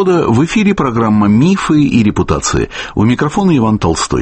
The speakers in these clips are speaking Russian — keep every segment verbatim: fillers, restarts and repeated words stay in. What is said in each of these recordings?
«Свобода». В эфире программа «Мифы и репутации». У микрофона Иван Толстой.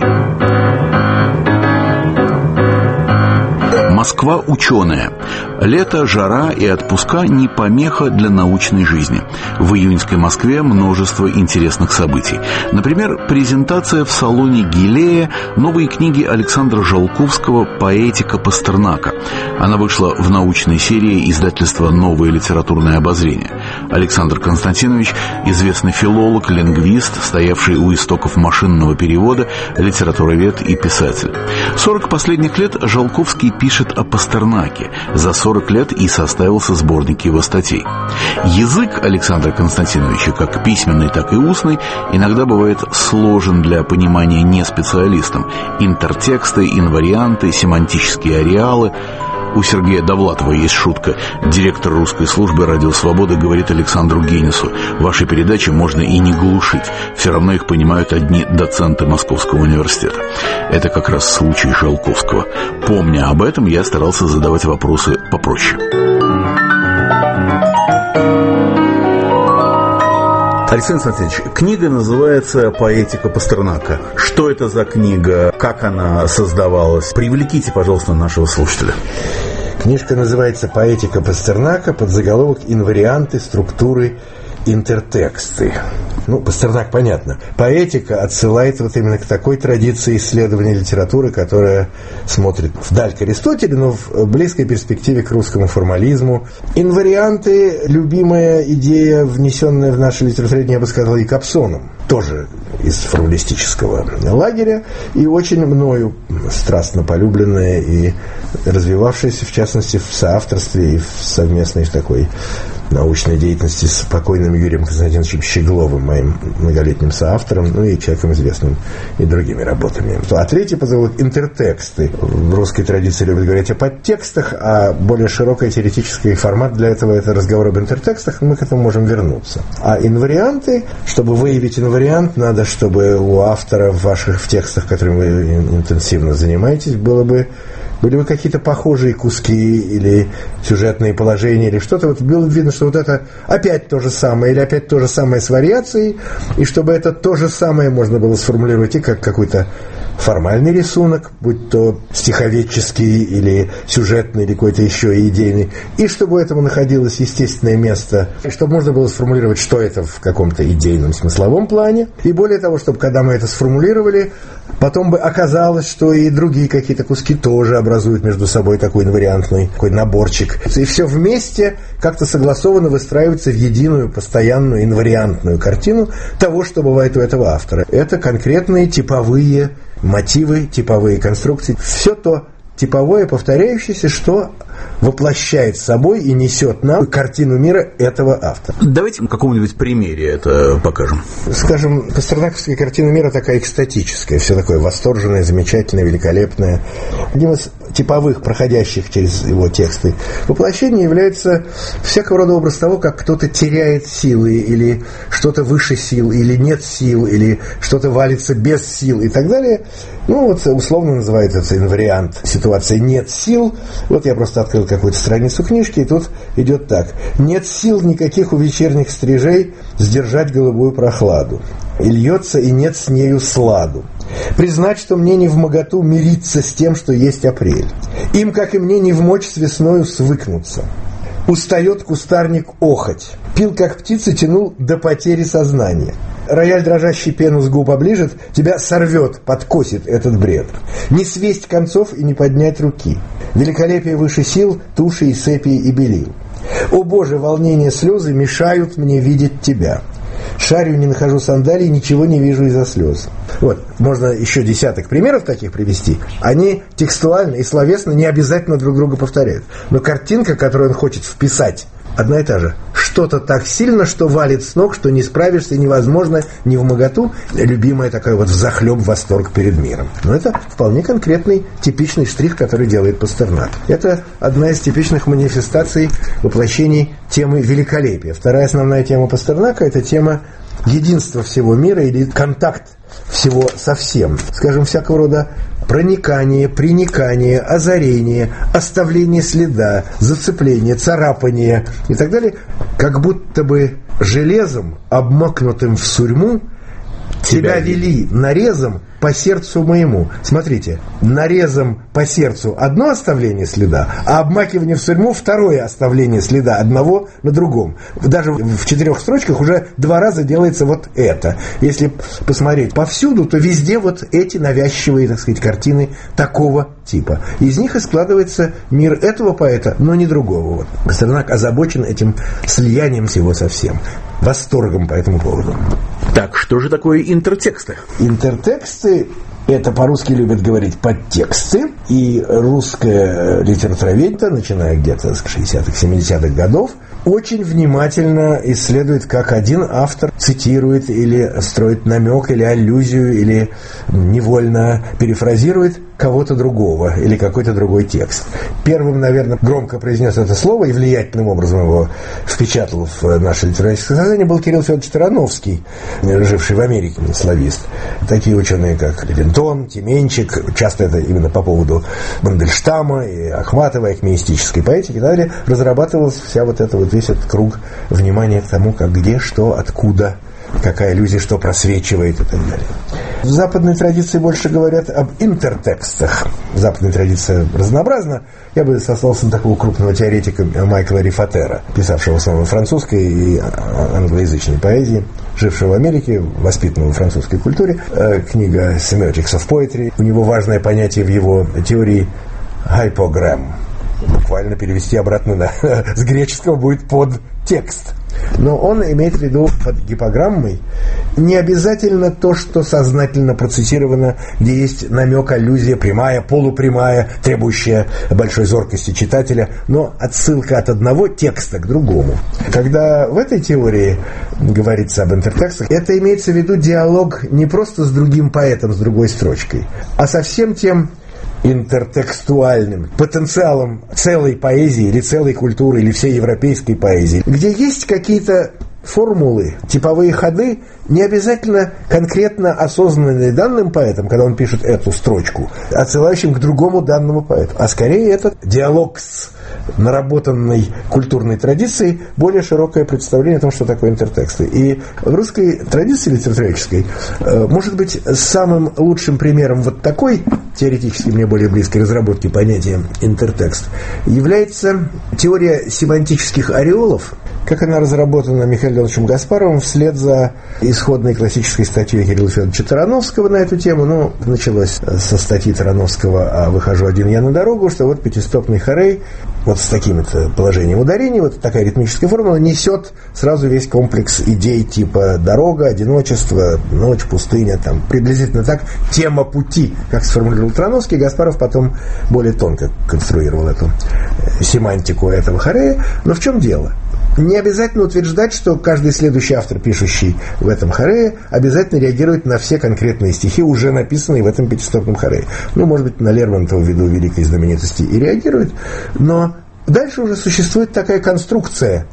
Москва ученая. Лето, жара и отпуска не помеха для научной жизни. В июньской Москве множество интересных событий. Например, презентация в салоне Гилея новой книги Александра Жолковского «Поэтика Пастернака». Она вышла в научной серии издательства «Новое литературное обозрение». Александр Константинович – известный филолог, лингвист, стоявший у истоков машинного перевода, литературовед и писатель. сорок последних лет Жолковский пишет о Пастернаке. За сорок лет и составился сборник его статей. Язык Александра Константиновича, как письменный, так и устный, иногда бывает сложен для понимания неспециалистам. Интертексты, инварианты, семантические ареалы. У Сергея Довлатова есть шутка. Директор русской службы «Радио Свобода» говорит Александру Генису: ваши передачи можно и не глушить, все равно их понимают одни доценты Московского университета. Это как раз случай Жолковского. Помня об этом, я старался задавать вопросы попроще. Александр Константинович, книга называется «Поэтика Пастернака». Что это за книга? Как она создавалась? Привлеките, пожалуйста, нашего слушателя. Книжка называется «Поэтика Пастернака», подзаголовок «Инварианты, структуры, интертексты». Ну, Пастернак, понятно. Поэтика отсылает вот именно к такой традиции исследования литературы, которая смотрит вдаль к Аристотелю, но в близкой перспективе к русскому формализму. Инварианты – любимая идея, внесенная в нашу литературу, я бы сказал, и Кобзоном, тоже из формалистического лагеря, и очень мною страстно полюбленная и развивавшаяся, в частности, в соавторстве и в совместной такой научной деятельности с покойным Юрием Константиновичем Щегловым, моим многолетним соавтором, ну и человеком известным и другими работами. А третий позовут интертексты. В русской традиции любят говорить о подтекстах, а более широкий теоретический формат для этого — это разговор об интертекстах, мы к этому можем вернуться. А инварианты, чтобы выявить инвариант, надо, чтобы у автора в ваших в текстах, которыми вы интенсивно занимаетесь, было бы Были бы какие-то похожие куски или сюжетные положения, или что-то, вот было видно, что вот это опять то же самое, или опять то же самое с вариацией, и чтобы это то же самое можно было сформулировать и как какой-то формальный рисунок, будь то стиховедческий или сюжетный, или какой-то еще идейный, и чтобы у этого находилось естественное место, и чтобы можно было сформулировать, что это в каком-то идейном смысловом плане, и более того, чтобы когда мы это сформулировали, потом бы оказалось, что и другие какие-то куски тоже образуют между собой такой инвариантный такой наборчик, и все вместе как-то согласованно выстраивается в единую, постоянную, инвариантную картину того, что бывает у этого автора. Это конкретные типовые мотивы, типовые конструкции, все то типовое, повторяющееся, что воплощает собой и несет нам картину мира этого автора. Давайте на каком-нибудь примере это покажем. Скажем, пастернаковская картина мира такая экстатическая, все такое восторженное, замечательное, великолепное. Одним из типовых, проходящих через его тексты, воплощение является всякого рода образ того, как кто-то теряет силы, или что-то выше сил, или нет сил, или что-то валится без сил и так далее. Ну, вот условно называется это инвариант ситуации «нет сил». Вот я просто открыл какую-то страницу книжки, и тут идет так. «Нет сил никаких у вечерних стрижей сдержать голубую прохладу. И льется, и нет с нею сладу. Признать, что мне не вмоготу мириться с тем, что есть апрель. Им, как и мне, не вмочь с весною свыкнуться. Устает кустарник охоть. Пил, как птица, тянул до потери сознания. Рояль, дрожащий пену с губ оближет, тебя сорвет, подкосит этот бред. Не свесть концов и не поднять руки. Великолепие выше сил, туши и сепии и белил. О Боже, волнение, слезы мешают мне видеть тебя. Шарю, не нахожу сандалий, ничего не вижу из-за слез. Вот, можно еще десяток примеров таких привести. Они текстуально и словесно не обязательно друг друга повторяют. Но картинка, которую он хочет вписать, одна и та же. Что-то так сильно, что валит с ног, что не справишься, невозможно, не вмоготу. Любимая такая вот взахлеб восторг перед миром. Но это вполне конкретный, типичный штрих, который делает Пастернак. Это одна из типичных манифестаций воплощений темы великолепия. Вторая основная тема Пастернака – это тема единства всего мира или контакт всего со всем. Скажем, всякого рода проникание, приникание, озарение, оставление следа, зацепление, царапание и так далее. как будто бы железом, обмакнутым в сурьму, тебя вели нарезом по сердцу моему. Смотрите, нарезом по сердцу одно оставление следа, а обмакивание в сурьму второе оставление следа одного на другом. Даже в четырех строчках уже два раза делается вот это. Если посмотреть повсюду, то везде вот эти навязчивые, так сказать, картины такого типа. Из них и складывается мир этого поэта, но не другого. Вот. Пастернак озабочен этим слиянием всего со всем. Восторгом по этому поводу. Так, что же такое интертексты? Интертексты — это по-русски любят говорить подтексты, и русская литературоведение, начиная где-то с шестидесятых, семидесятых годов, очень внимательно исследует, как один автор цитирует или строит намек, или аллюзию, или невольно перефразирует кого-то другого или какой-то другой текст. Первым, наверное, громко произнес это слово и влиятельным образом его впечатал в наше литературное сознание был Кирилл Федорович Тарановский, живший в Америке, славист. Такие ученые, как Левинтон, Тименчик, часто это именно по поводу Мандельштама и Ахматова, экмеистической поэтики и так далее, разрабатывалась вся вот эта вот весь этот круг внимания к тому, как где, что, откуда, какая аллюзия, что просвечивает и так далее. В западной традиции больше говорят об интертекстах. Западная традиция разнообразна. Я бы сослался на такого крупного теоретика Майкла Рифатера, писавшего в основном французской и англоязычной поэзии, жившего в Америке, воспитанного в французской культуре. Книга «Semiotics of Poetry». У него важное понятие в его теории «hypogram». Буквально перевести обратно на, с греческого будет «подтекст». Но он имеет в виду под гипограммой не обязательно то, что сознательно процессировано, где есть намек, аллюзия, прямая, полупрямая, требующая большой зоркости читателя, но отсылка от одного текста к другому. Когда в этой теории говорится об интертекстах, это имеется в виду диалог не просто с другим поэтом, с другой строчкой, а со всем тем интертекстуальным потенциалом целой поэзии или целой культуры или всей европейской поэзии, где есть какие-то формулы, типовые ходы, не обязательно конкретно осознанные данным поэтом, когда он пишет эту строчку, отсылающим к другому данному поэту, а скорее это диалог с наработанной культурной традицией, более широкое представление о том, что такое интертексты. И в русской традиции литературоведческой, может быть, самым лучшим примером вот такой, теоретически мне более близкой разработки понятия интертекст, является теория семантических ореолов, как она разработана Михаилом Леонидовичем Гаспаровым вслед за исходной классической статьей Кирилла Федоровича Тарановского на эту тему. Ну, началось со статьи Тарановского «А выхожу один я на дорогу», что вот пятистопный хорей вот с таким-то положением ударений, вот такая ритмическая формула несет сразу весь комплекс идей типа дорога, одиночество, ночь, пустыня, там, приблизительно так, тема пути, как сформулировал Тарановский. Гаспаров потом более тонко конструировал эту семантику этого хорея. Но в чем дело? Не обязательно утверждать, что каждый следующий автор, пишущий в этом хорее, обязательно реагирует на все конкретные стихи, уже написанные в этом пятистопном хорее. Ну, может быть, на Лермонтова ввиду великой знаменитости и реагирует, но дальше уже существует такая конструкция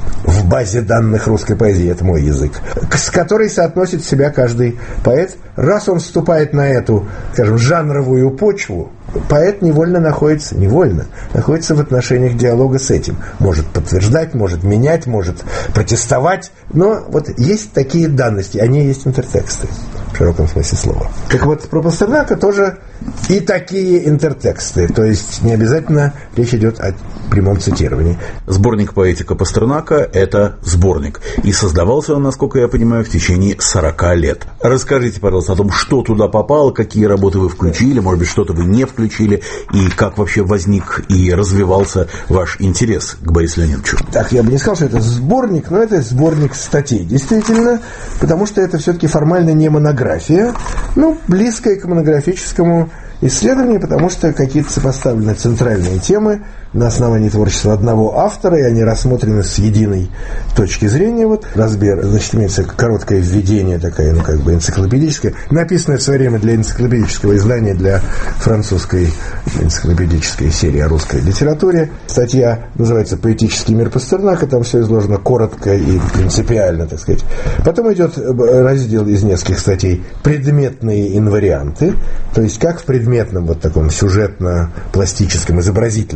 в базе данных русской поэзии, это мой язык, с которой соотносит себя каждый поэт. Раз он вступает на эту, скажем, жанровую почву, поэт невольно находится, невольно, находится в отношениях диалога с этим. Может подтверждать, может менять, может протестовать, но вот есть такие данности, они есть интертексты в широком смысле слова. Так вот, про Пастернака тоже и такие интертексты, то есть не обязательно речь идет о прямом цитировании. Сборник «Поэтика Пастернака» — это сборник, и создавался он, насколько я понимаю, в течение сорока лет. Расскажите, пожалуйста, о том, что туда попало, какие работы вы включили, может быть, что-то вы не включили, и как вообще возник и развивался ваш интерес к Борису Леонидовичу. Так, я бы не сказал, что это сборник, но это сборник статей, действительно, потому что это все-таки формально не монография, ну, близкая к монографическому исследованию, потому что какие-то сопоставлены центральные темы на основании творчества одного автора, и они рассмотрены с единой точки зрения. Вот разбер, значит, имеется короткое введение, такая, ну, как бы энциклопедическое, написанное в свое время для энциклопедического издания, для французской энциклопедической серии о русской литературе. Статья называется «Поэтический мир Пастернака», там все изложено коротко и принципиально, так сказать. Потом идет раздел из нескольких статей «Предметные инварианты», то есть как в предметном, вот таком сюжетно-пластическом, изобразительном плане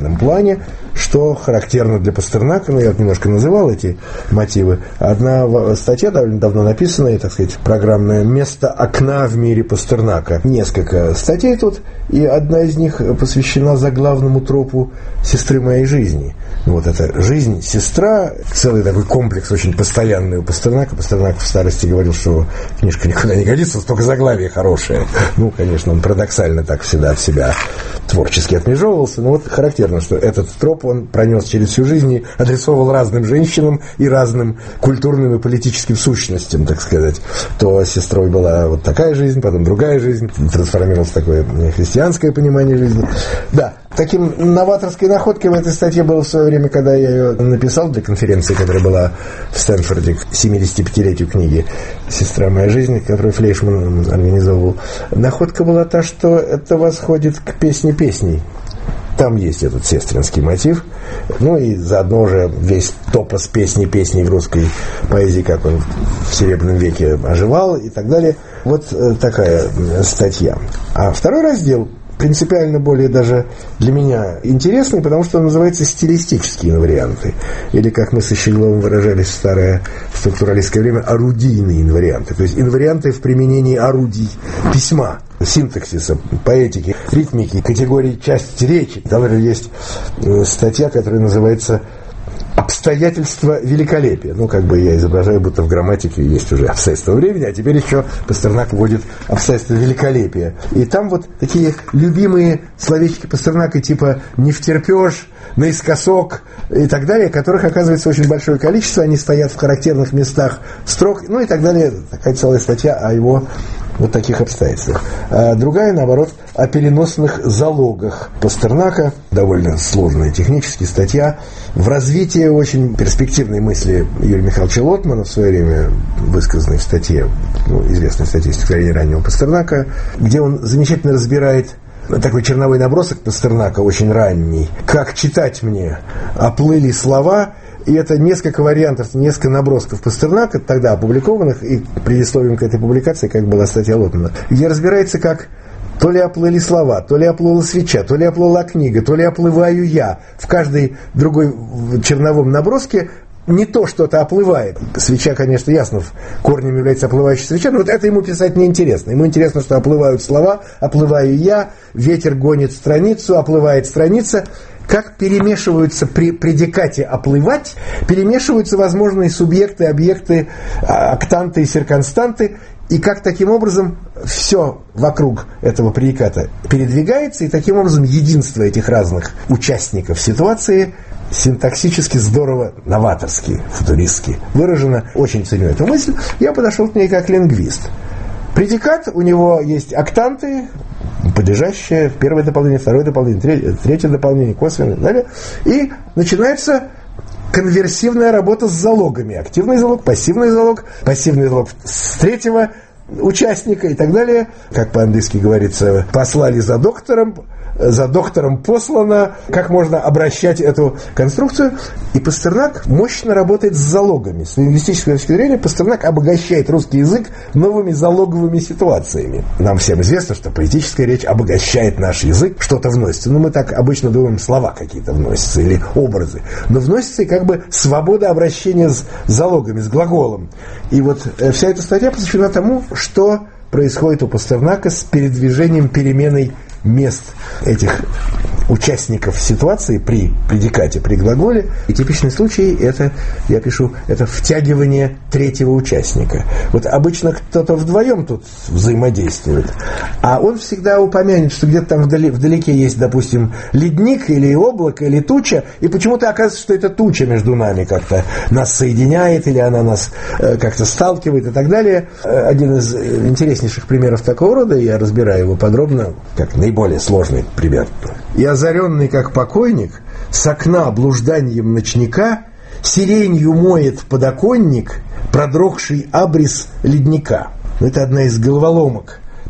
менее, что характерно для Пастернака, ну, я вот немножко называл эти мотивы. Одна статья довольно давно написанная, так сказать, программное «Место окна в мире Пастернака». Несколько статей тут, и одна из них посвящена заглавному тропу «Сестры моей жизни». Вот это «Жизнь, сестра», целый такой комплекс очень постоянный у Пастернака. Пастернак в старости говорил, что книжка никуда не годится, только заглавие хорошее. Ну, конечно, он парадоксально так всегда от себя творчески отмежевывался, но вот характерно, что этот троп он пронес через всю жизнь и адресовал разным женщинам и разным культурным и политическим сущностям, так сказать. То сестрой была вот такая жизнь, потом другая жизнь, трансформировалось в такое христианское понимание жизни. Да, таким новаторской находкой в этой статье было в свое время, когда я ее написал для конференции, которая была в Стэнфорде к семидесятипятилетию книги «Сестра моя жизнь», которую Флейшман организовывал. Находка была та, что это восходит к песне песней. Там есть этот сестринский мотив, ну и заодно же весь топос песни песней в русской поэзии, как он в Серебряном веке оживал и так далее. Вот такая статья. А второй раздел принципиально более даже для меня интересный, потому что он называется «Стилистические инварианты». Или, как мы со Щегловым выражались в старое структуралистское время, орудийные инварианты. То есть инварианты в применении орудий письма, синтаксиса, поэтики, ритмики, категории части речи. Там есть статья, которая называется «Обстоятельства великолепия». Ну, как бы я изображаю, будто в грамматике есть уже обстоятельства времени, а теперь еще Пастернак вводит обстоятельства великолепия. И там вот такие любимые словечки Пастернака, типа «не втерпешь», «наискосок» и так далее, которых оказывается очень большое количество, они стоят в характерных местах строк, ну и так далее. Такая целая статья о его вот таких обстоятельствах. А другая, наоборот, о переносных залогах Пастернака, довольно сложная технически статья, в развитии очень перспективной мысли Юрия Михайловича Лотмана, в свое время высказанной в статье, ну, известной статье «Стихотворение раннего Пастернака», где он замечательно разбирает такой черновой набросок Пастернака, очень ранний. «Как читать мне? Оплыли слова». И это несколько вариантов, несколько набросков Пастернака, тогда опубликованных, и предисловием к этой публикации, как была статья Лотмана, где разбирается, как то ли оплыли слова, то ли оплыла свеча, то ли оплыла книга, то ли оплываю я. В каждой другой черновом наброске не то что-то оплывает. Свеча, конечно, ясно, корнем является оплывающая свеча, но вот это ему писать неинтересно. Ему интересно, что оплывают слова, оплываю я, ветер гонит страницу, оплывает страница. Как перемешиваются при предикате «оплывать», перемешиваются возможные субъекты, объекты, октанты и цирконстанты, и как таким образом все вокруг этого предиката передвигается, и таким образом единство этих разных участников ситуации синтаксически здорово, новаторски, футуристски выражено. Очень ценю эту мысль. Я подошел к ней как лингвист. Предикат, у него есть октанты, подлежащее, первое дополнение, второе дополнение, третье, третье дополнение, косвенное, далее. И начинается конверсивная работа с залогами. Активный залог, пассивный залог, пассивный залог с третьего участника и так далее. Как по-английски говорится, послали за доктором, за доктором послано, как можно обращать эту конструкцию. И Пастернак мощно работает с залогами. С лингвистической точки зрения Пастернак обогащает русский язык новыми залоговыми ситуациями. Нам всем известно, что поэтическая речь обогащает наш язык, что-то вносится. Ну, мы так обычно думаем, слова какие-то вносятся или образы. Но вносится и как бы свобода обращения с залогами, с глаголом. И вот вся эта статья посвящена тому, что происходит у Пастернака с передвижением, переменой мест этих участников ситуации при предикате, при глаголе. И типичный случай это, я пишу, это втягивание третьего участника. Вот обычно кто-то вдвоем тут взаимодействует, а он всегда упомянет, что где-то там вдали, вдалеке есть, допустим, ледник или облако, или туча, и почему-то оказывается, что это туча между нами как-то нас соединяет, или она нас э, как-то сталкивает и так далее. Один из интереснейших примеров такого рода, я разбираю его подробно, как наиболее сложный пример. И озаренный, как покойник, с окна блужданьем ночника сиренью моет подоконник, продрогший абрис ледника. Это одна из головоломок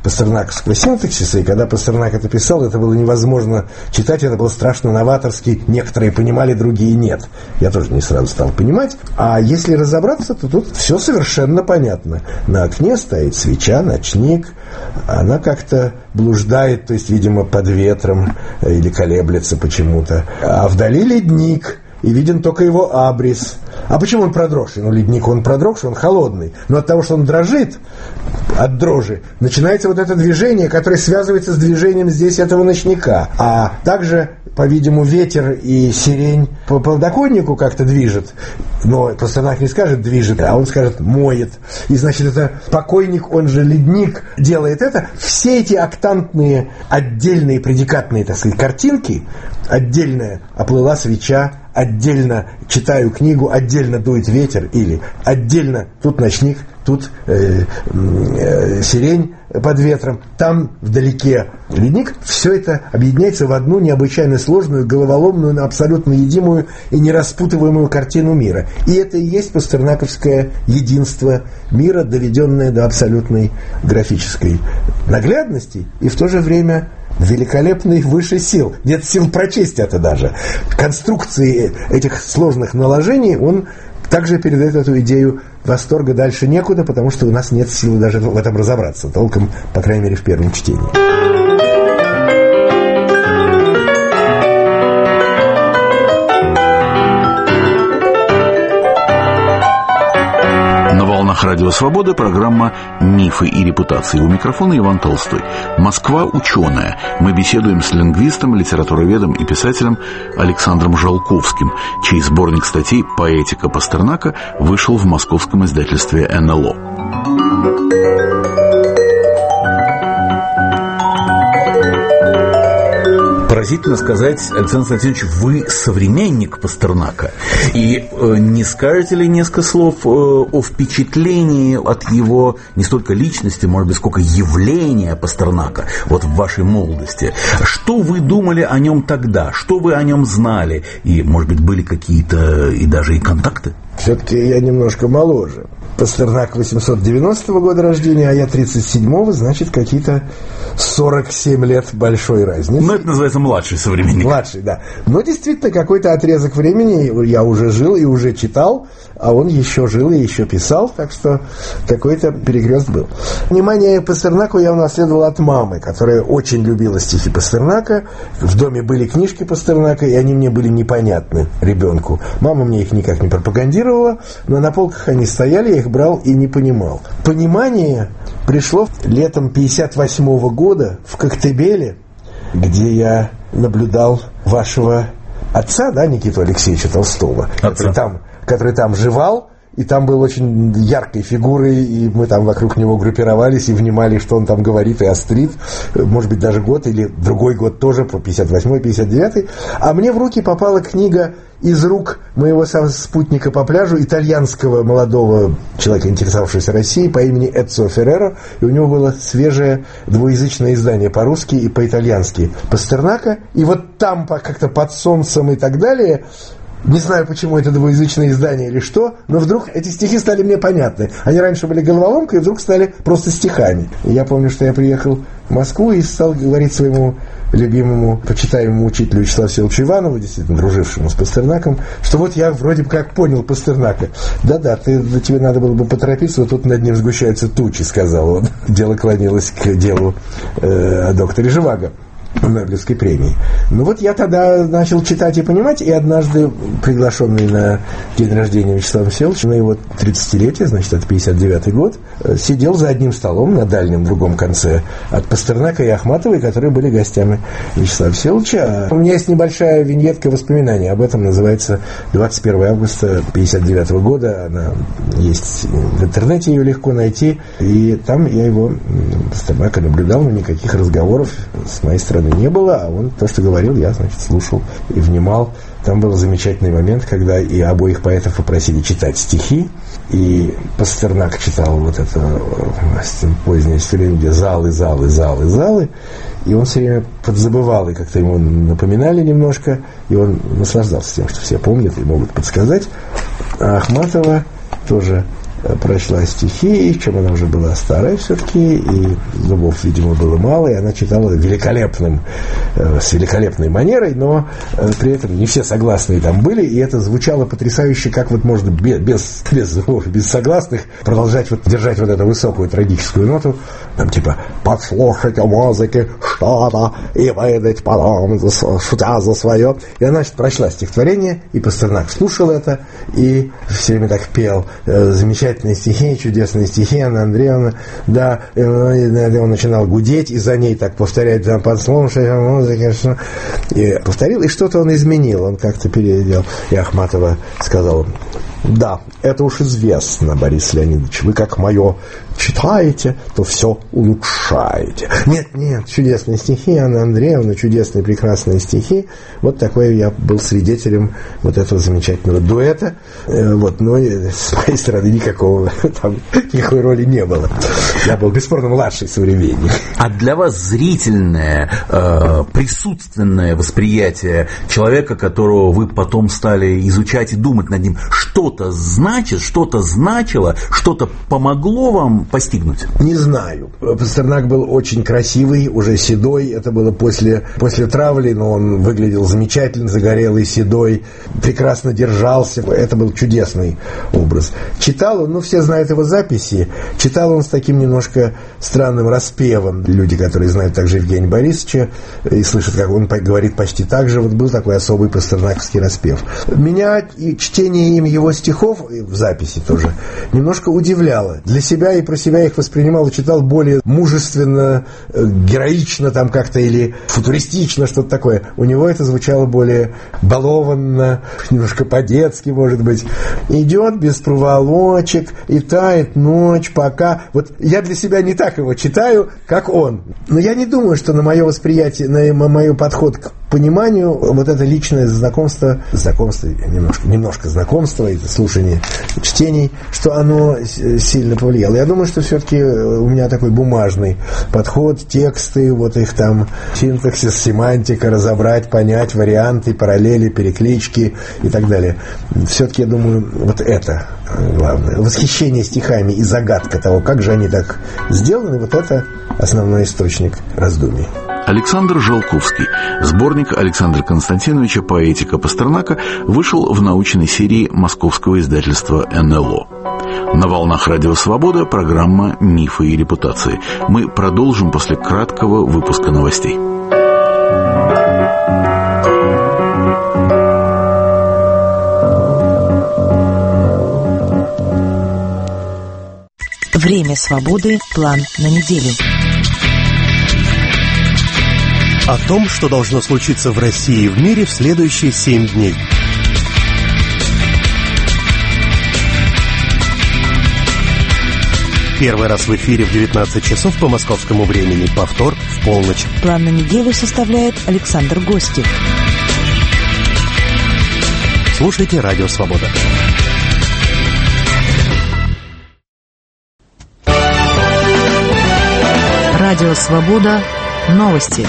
пастернаковского синтаксиса, и когда Пастернак это писал, это было невозможно читать, это было страшно новаторски, некоторые понимали, другие нет. Я тоже не сразу стал понимать. А если разобраться, то тут все совершенно понятно. На окне стоит свеча, ночник, она как-то блуждает, то есть, видимо, под ветром или колеблется почему-то. А вдали ледник, и виден только его абрис. А почему он продрогший? Ну, ледник он продрогший, он холодный. Но от того, что он дрожит, от дрожи, начинается вот это движение, которое связывается с движением здесь этого ночника. А также, по-видимому, ветер и сирень по подоконнику как-то движет. Но Пастернак не скажет «движет», а он скажет «моет». И, значит, это покойник, он же ледник, делает это. Все эти октантные, отдельные предикатные, так сказать, картинки, отдельная оплыла свеча, отдельно читаю книгу, отдельно дует ветер, или отдельно тут ночник, тут э, э, сирень под ветром, там вдалеке ледник. Все это объединяется в одну необычайно сложную, головоломную, но абсолютно едимую и нераспутываемую картину мира. И это и есть пастернаковское единство мира, доведенное до абсолютной графической наглядности и в то же время великолепный выше сил. Нет сил прочесть это даже. Конструкции этих сложных наложений он также передает эту идею восторга дальше некуда, потому что у нас нет силы даже в этом разобраться, толком, по крайней мере, в первом чтении. Радио Свобода, программа «Мифы и репутации». У микрофона Иван Толстой. Москва ученая. Мы беседуем с лингвистом, литературоведом и писателем Александром Жалковским, чей сборник статей «Поэтика Пастернака» вышел в московском издательстве эн эл о. Поразительно сказать, Александр Алексеевич, вы современник Пастернака. И э, не скажете ли несколько слов э, о впечатлении от его не столько личности, может быть, сколько явления Пастернака вот в вашей молодости? Что вы думали о нем тогда? Что вы о нем знали? И, может быть, были какие-то и даже и контакты? Все-таки я немножко моложе. Пастернак восемьсот девяностого года рождения, а я тридцать седьмого, значит, какие-то сорок семь лет большой разницы. Ну, это называется младший современник. Младший, да. Но действительно, какой-то отрезок времени я уже жил и уже читал, а он еще жил и еще писал, так что какой-то перекрест был. Внимание Пастернаку я унаследовал от мамы, которая очень любила стихи Пастернака. В доме были книжки Пастернака, и они мне были непонятны, ребенку. Мама мне их никак не пропагандировала, но на полках они стояли, я их брал и не понимал. Понимание пришло летом пятьдесят восьмого года в Коктебеле, где я наблюдал вашего отца, да, Никиту Алексеевича Толстого, который там, который там жевал, и там был очень яркой фигурой, и мы там вокруг него группировались и внимали, что он там говорит и острит. Может быть, даже год или другой год тоже, по пятьдесят восьмой пятьдесят девятый. А мне в руки попала книга из рук моего спутника по пляжу, итальянского молодого человека, интересовавшегося Россией, по имени Эцио Ферреро, и у него было свежее двуязычное издание по-русски и по-итальянски Пастернака, и вот там как-то под солнцем и так далее. Не знаю, почему это двуязычное издание или что, но вдруг эти стихи стали мне понятны. Они раньше были головоломкой, и вдруг стали просто стихами. И я помню, что я приехал в Москву и стал говорить своему любимому, почитаемому учителю Вячеславу Всеволодовичу Иванову, действительно дружившему с Пастернаком, что вот я вроде бы как понял Пастернака. Да-да, ты, тебе надо было бы поторопиться, вот тут над ним сгущаются тучи, сказал он. Дело клонилось к делу э, о докторе Живаго. Нобелевской премии. Ну вот я тогда начал читать и понимать, и однажды, приглашенный на день рождения Вячеслава Всеволодовича, на его тридцатилетие, значит, это пятьдесят девятый год, сидел за одним столом на дальнем другом конце от Пастернака и Ахматовой, которые были гостями Вячеслава Всеволодовича. У меня есть небольшая виньетка воспоминаний об этом, называется двадцать первого августа пятьдесят девятого года, она есть в интернете, ее легко найти, и там я его, Пастернака, наблюдал, но никаких разговоров с моей стороны не было, а он то, что говорил, я, значит, слушал и внимал. Там был замечательный момент, когда и обоих поэтов попросили читать стихи, и Пастернак читал вот это позднее стиле, где залы, залы, залы, залы, и он все время подзабывал, и как-то ему напоминали немножко, и он наслаждался тем, что все помнят и могут подсказать. А Ахматова тоже прочла стихи, чем она уже была старая все-таки, и зубов, видимо, было мало, и она читала великолепным, с великолепной манерой, но при этом не все согласные там были, и это звучало потрясающе, как вот можно без, без, без зубов, без согласных продолжать вот, держать вот эту высокую трагическую ноту, там типа «подслушать о музыке что-то и выдать потом, шутя за свое». И она, значит, прочла стихотворение, и Пастернак слушал это, и все время так пел. Замечательные стихи, чудесные стихи, Анна Андреевна, да, он начинал гудеть, и за ней так повторять, там, «подслушать о музыке», и повторил, и что-то он изменил, он как-то переделал. И Ахматова сказала: «Да, это уж известно, Борис Леонидович, вы как мое читаете, то все улучшаете». Нет, нет, чудесные стихи, Анна Андреевна, чудесные, прекрасные стихи. Вот такой я был свидетелем вот этого замечательного дуэта. Вот, но с моей стороны никакого там, никакой роли не было. Я был бесспорно младший современник. А для вас зрительное, э, присутственное восприятие человека, которого вы потом стали изучать и думать над ним, что-то значит, что-то значило, что-то помогло вам постигнуть? Не знаю. Пастернак был очень красивый, уже седой. Это было после, после травли, но он выглядел замечательно, загорелый, седой, прекрасно держался. Это был чудесный образ. Читал он, ну, все знают его записи, читал он с таким немножко странным распевом. Люди, которые знают также Евгения Борисовича и слышат, как он говорит почти так же, вот был такой особый пастернаковский распев. Меня и чтение им его стихов, в записи тоже, немножко удивляло. Для себя и про себя их воспринимал и читал более мужественно, героично там как-то, или футуристично, что-то такое. У него это звучало более балованно, немножко по-детски, может быть. Идет без проволочек, и тает ночь, пока... Вот я для себя не так его читаю, как он. Но я не думаю, что на мое восприятие, на мой подход к пониманию, вот это личное знакомство, знакомство, немножко, немножко знакомства, это слушание чтений, что оно сильно повлияло. Я думаю, что все-таки у меня такой бумажный подход, тексты, вот их там синтаксис, семантика, разобрать, понять, варианты, параллели, переклички и так далее. Все-таки, я думаю, вот это главное. Восхищение стихами и загадка того, как же они так сделаны, вот это основной источник раздумий. Александр Жолковский. Сборник Александра Константиновича «Поэтика Пастернака» вышел в научной серии московского издательства эн эл о. На волнах Радио Свобода программа «Мифы и репутации». Мы продолжим после краткого выпуска новостей. Время свободы. План на неделю. О том, что должно случиться в России и в мире в следующие семь дней. Первый раз в эфире в девятнадцать часов по московскому времени. Повтор в полночь. План на неделю составляет Александр Гостев. Слушайте Радио Свобода. Радио Свобода. Новости.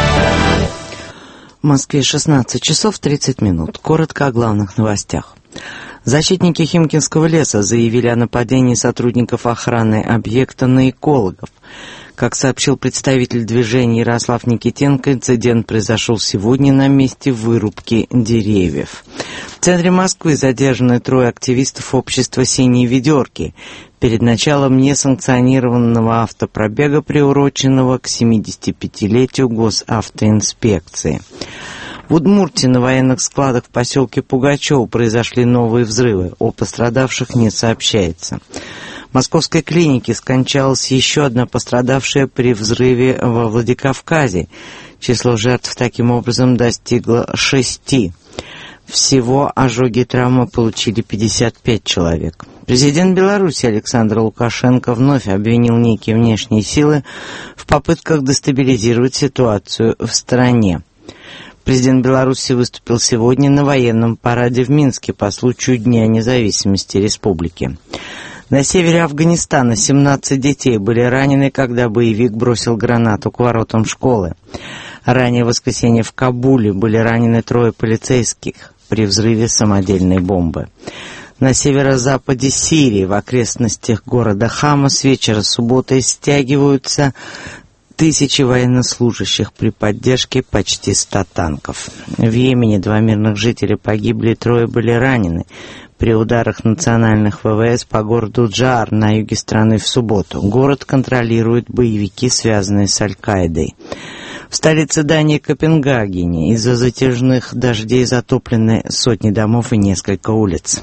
В Москве шестнадцать часов тридцать минут. Коротко о главных новостях. Защитники Химкинского леса заявили о нападении сотрудников охраны объекта на экологов. Как сообщил представитель движения Ярослав Никитенко, инцидент произошел сегодня на месте вырубки деревьев. В центре Москвы задержаны трое активистов общества «Синие ведерки» перед началом несанкционированного автопробега, приуроченного к семидесятипятилетию госавтоинспекции. В Удмуртии на военных складах в поселке Пугачево произошли новые взрывы. О пострадавших не сообщается. В московской клинике скончалась еще одна пострадавшая при взрыве во Владикавказе. Число жертв таким образом достигло шести. Всего ожоги и травмы получили пятьдесят пять человек. Президент Беларуси Александр Лукашенко вновь обвинил некие внешние силы в попытках дестабилизировать ситуацию в стране. Президент Беларуси выступил сегодня на военном параде в Минске по случаю Дня независимости республики. На севере Афганистана семнадцать детей были ранены, когда боевик бросил гранату к воротам школы. Ранее в воскресенье в Кабуле были ранены трое полицейских при взрыве самодельной бомбы. На северо-западе Сирии, в окрестностях города Хама, с вечера субботы стягиваются тысячи военнослужащих при поддержке почти ста танков. В Йемене два мирных жителя погибли, трое были ранены при ударах национальных ВВС по городу Джаар на юге страны в субботу. Город контролируют боевики, связанные с Аль-Каидой. В столице Дании Копенгагене из-за затяжных дождей затоплены сотни домов и несколько улиц.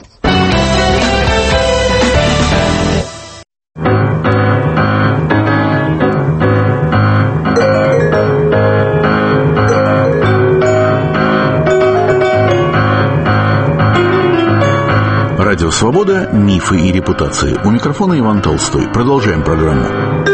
Радио «Свобода. Мифы и репутации». У микрофона Иван Толстой. Продолжаем программу.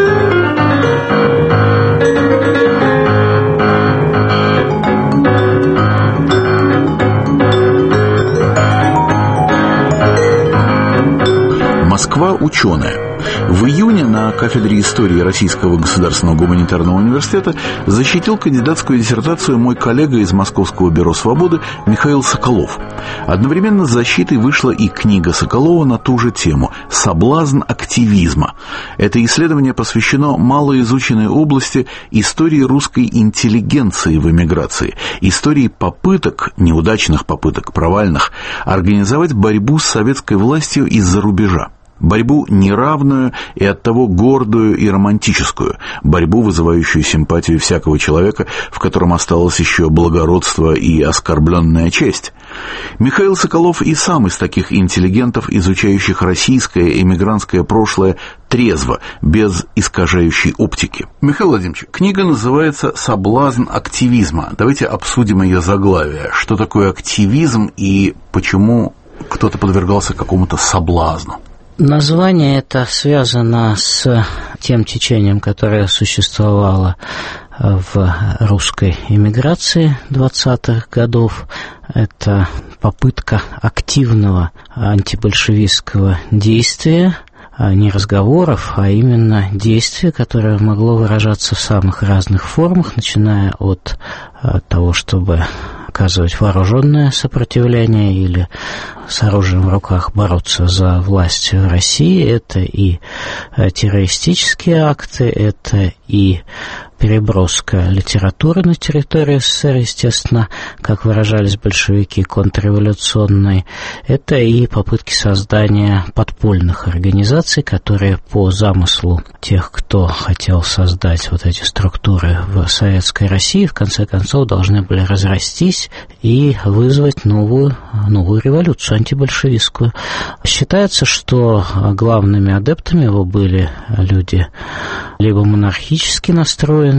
Москва ученая. В июне на кафедре истории Российского государственного гуманитарного университета защитил кандидатскую диссертацию мой коллега из Московского бюро «Свободы» Михаил Соколов. Одновременно с защитой вышла и книга Соколова на ту же тему «Соблазн активизма». Это исследование посвящено малоизученной области истории русской интеллигенции в эмиграции, истории попыток, неудачных попыток, провальных, организовать борьбу с советской властью из-за рубежа. Борьбу неравную и оттого гордую и романтическую, борьбу, вызывающую симпатию всякого человека, в котором осталось еще благородство и оскорбленная честь. Михаил Соколов и сам из таких интеллигентов, изучающих российское эмигрантское прошлое трезво, без искажающей оптики. Михаил Владимирович, книга называется «Соблазн активизма». Давайте обсудим ее заглавие. Что такое активизм и почему кто-то подвергался какому-то соблазну? Название это связано с тем течением, которое существовало в русской эмиграции двадцатых годов. Это попытка активного антибольшевистского действия, не разговоров, а именно действия, которое могло выражаться в самых разных формах, начиная от того, чтобы оказывать вооруженное сопротивление или с оружием в руках бороться за власть в России. Это и террористические акты, это и переброска литературы на территорию СССР, естественно, как выражались большевики, контрреволюционной. Это и попытки создания подпольных организаций, которые по замыслу тех, кто хотел создать вот эти структуры в Советской России, в конце концов должны были разрастись и вызвать новую, новую революцию антибольшевистскую. Считается, что главными адептами его были люди либо монархически настроенные,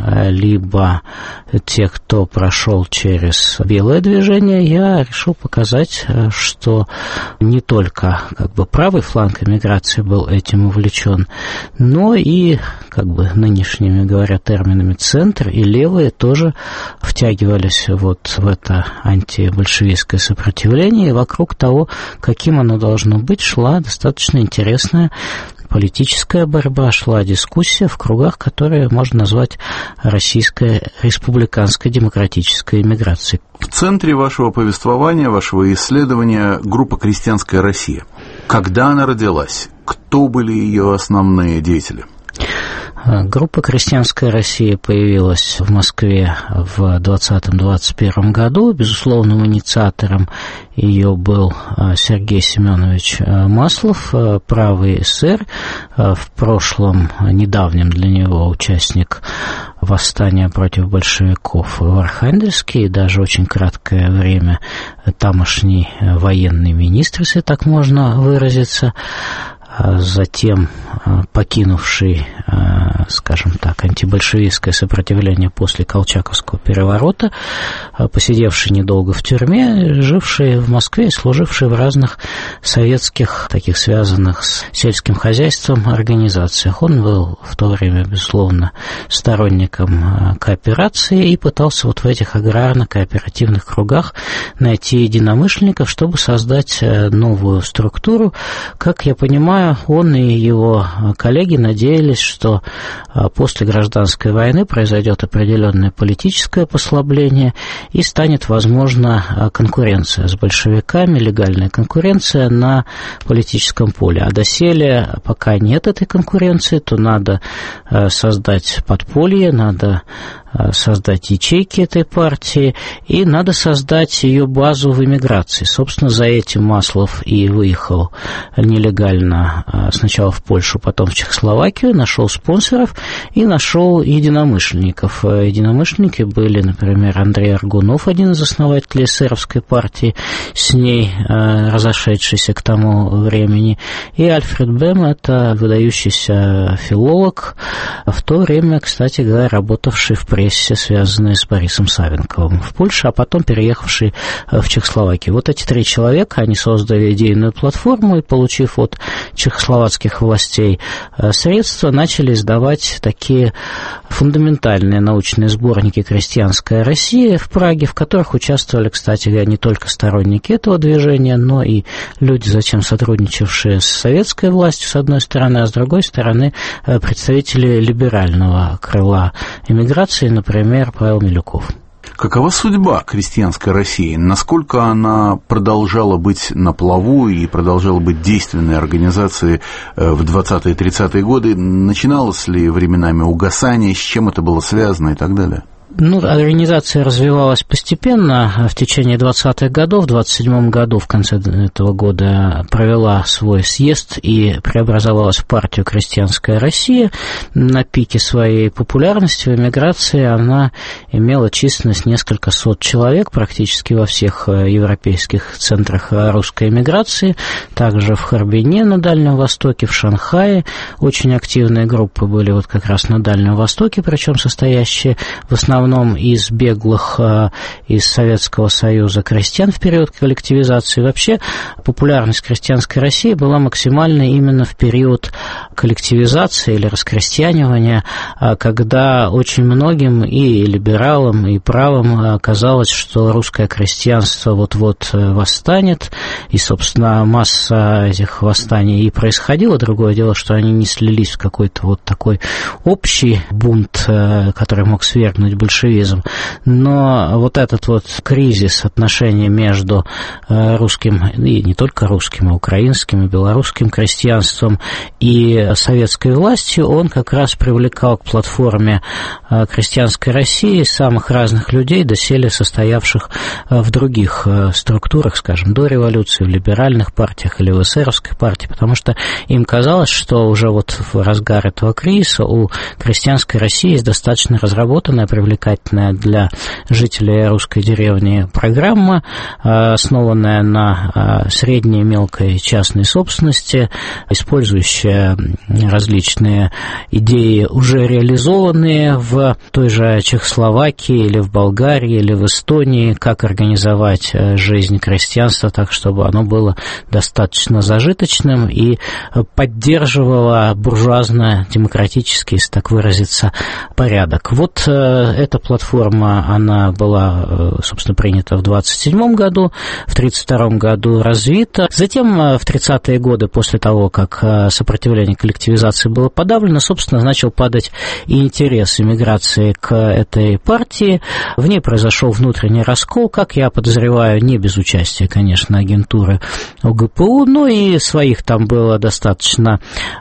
либо те, кто прошел через белое движение. Я решил показать, что не только как бы правый фланг эмиграции был этим увлечен, но и, как бы нынешними говоря терминами, центр и левые тоже втягивались вот в это антибольшевистское сопротивление, и вокруг того, каким оно должно быть, шла достаточно интересная политическая борьба, шла дискуссия в кругах, которые можно назвать российской республиканской демократической эмиграцией. В центре вашего повествования, вашего исследования группа «Крестьянская Россия». Когда она родилась? Кто были ее основные деятели? Группа «Крестьянская Россия» появилась в Москве в двадцатом-двадцать первом году. Безусловным инициатором ее был Сергей Семенович Маслов, правый эсер, в прошлом недавнем для него участник восстания против большевиков в Архангельске, и даже очень краткое время тамошний военный министр, если так можно выразиться, затем покинувший, скажем так, антибольшевистское сопротивление после Колчаковского переворота, посидевший недолго в тюрьме, живший в Москве и служивший в разных советских, таких связанных с сельским хозяйством, организациях. Он был в то время, безусловно, сторонником кооперации и пытался вот в этих аграрно-кооперативных кругах найти единомышленников, чтобы создать новую структуру. Как я понимаю, он и его коллеги надеялись, что после гражданской войны произойдет определенное политическое послабление и станет возможна конкуренция с большевиками, легальная конкуренция на политическом поле. А доселе, пока нет этой конкуренции, то надо создать подполье, надо создать ячейки этой партии, и надо создать ее базу в эмиграции. Собственно, за этим Маслов и выехал нелегально сначала в Польшу, потом в Чехословакию, нашел спонсоров и нашел единомышленников. Единомышленники были, например, Андрей Аргунов, один из основателей эсеровской партии, с ней разошедшийся к тому времени, и Альфред Бем, это выдающийся филолог, в то время, кстати говоря, работавший в прессе, связанные с Борисом Савенковым в Польше, а потом переехавший в Чехословакию. Вот эти три человека, они создали идейную платформу и, получив от чехословацких властей средства, начали издавать такие фундаментальные научные сборники «Крестьянская Россия» в Праге, в которых участвовали, кстати говоря, не только сторонники этого движения, но и люди, затем сотрудничавшие с советской властью, с одной стороны, а с другой стороны, представители либерального крыла эмиграции, например, Павел Милюков. Какова судьба крестьянской России? Насколько она продолжала быть на плаву и продолжала быть действенной организацией в двадцатые-тридцатые годы? Начиналось ли временами угасание, с чем это было связано и так далее? Ну, организация развивалась постепенно в течение двадцатых годов. В двадцать седьмом году, в конце этого года, провела свой съезд и преобразовалась в партию «Крестьянская Россия». На пике своей популярности в эмиграции она имела численность несколько сот человек практически во всех европейских центрах русской эмиграции, также в Харбине на Дальнем Востоке, в Шанхае. Очень активные группы были вот как раз на Дальнем Востоке, причем состоящие в основном из беглых из Советского Союза крестьян в период коллективизации. Вообще популярность крестьянской России была максимальной именно в период коллективизации или раскрестьянивания, когда очень многим и либералам, и правым казалось, что русское крестьянство вот-вот восстанет, и, собственно, масса этих восстаний и происходила. Другое дело, что они не слились в какой-то вот такой общий бунт, который мог свергнуть большевизм. Но вот этот вот кризис отношений между русским, и не только русским, а украинским и белорусским крестьянством и советской властью, он как раз привлекал к платформе крестьянской России самых разных людей, доселе состоявших в других структурах, скажем, до революции, в либеральных партиях или в эсеровской партии, потому что им казалось, что уже вот в разгар этого кризиса у крестьянской России есть достаточно разработанная, привлекательная для жителей русской деревни программа, основанная на средней и мелкой частной собственности, использующая различные идеи, уже реализованные в той же Чехословакии или в Болгарии или в Эстонии, как организовать жизнь крестьянства так, чтобы оно было достаточно зажиточным и поддерживало буржуазно-демократический, если так выразиться, порядок. Вот эта платформа, она была, собственно, принята в двадцать седьмом году, в тридцать втором году развита. Затем, в тридцатые годы, после того, как сопротивление коллективизации было подавлено, собственно, начал падать и интерес эмиграции к этой партии. В ней произошел внутренний раскол, как я подозреваю, не без участия, конечно, агентуры ОГПУ, но и своих там было достаточно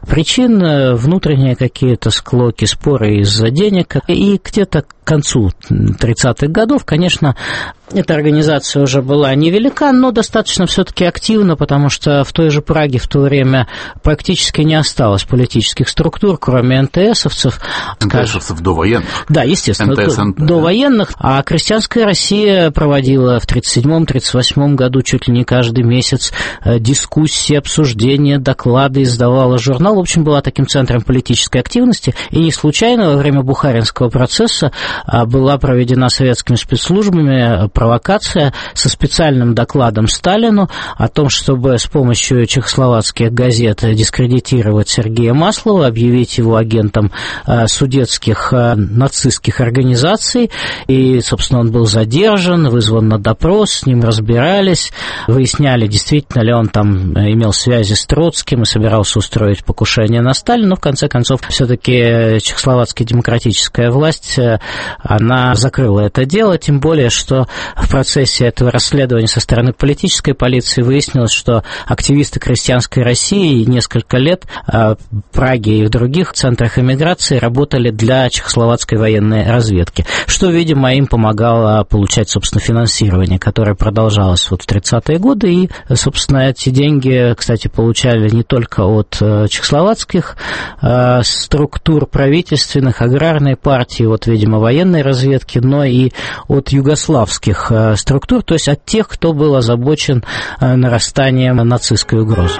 причин, внутренние какие-то склоки, споры из-за денег, и где-то к концу тридцатых годов, конечно, эта организация уже была невелика, но достаточно все-таки активна, потому что в той же Праге в то время практически не осталось политических структур, кроме эн тэ эсовцев. эн тэ эсовцев довоенных. Да, естественно, эн тэ эс эн тэ, довоенных. Да. А крестьянская Россия проводила в тридцать седьмом — тридцать восьмом году чуть ли не каждый месяц дискуссии, обсуждения, доклады, издавала журнал. В общем, была таким центром политической активности. И не случайно во время Бухаринского процесса была проведена советскими спецслужбами провокация со специальным докладом Сталину о том, чтобы с помощью чехословацких газет дискредитировать Сергея Маслова, объявить его агентом судетских нацистских организаций. И, собственно, он был задержан, вызван на допрос, с ним разбирались, выясняли, действительно ли он там имел связи с Троцким и собирался устроить покушение на Сталина. Но, в конце концов, все-таки чехословацкая демократическая власть, она закрыла это дело, тем более, что в процессе этого расследования со стороны политической полиции выяснилось, что активисты крестьянской России несколько лет в Праге и в других центрах эмиграции работали для чехословацкой военной разведки, что, видимо, им помогало получать, собственно, финансирование, которое продолжалось вот в тридцатые годы, и, собственно, эти деньги, кстати, получали не только от чехословацких структур правительственных, аграрной партии, вот, видимо, военной разведки, но и от югославских структур, то есть от тех, кто был озабочен нарастанием нацистской угрозы.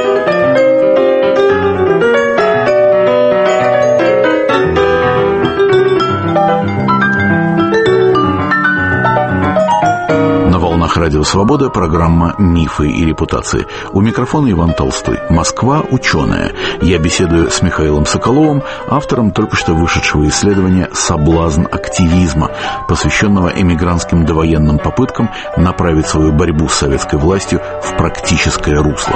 Радио «Свобода», программа «Мифы и репутации». У микрофона Иван Толстой. Москва, ученая. Я беседую с Михаилом Соколовым, автором только что вышедшего исследования «Соблазн активизма», посвященного эмигрантским довоенным попыткам направить свою борьбу с советской властью в практическое русло.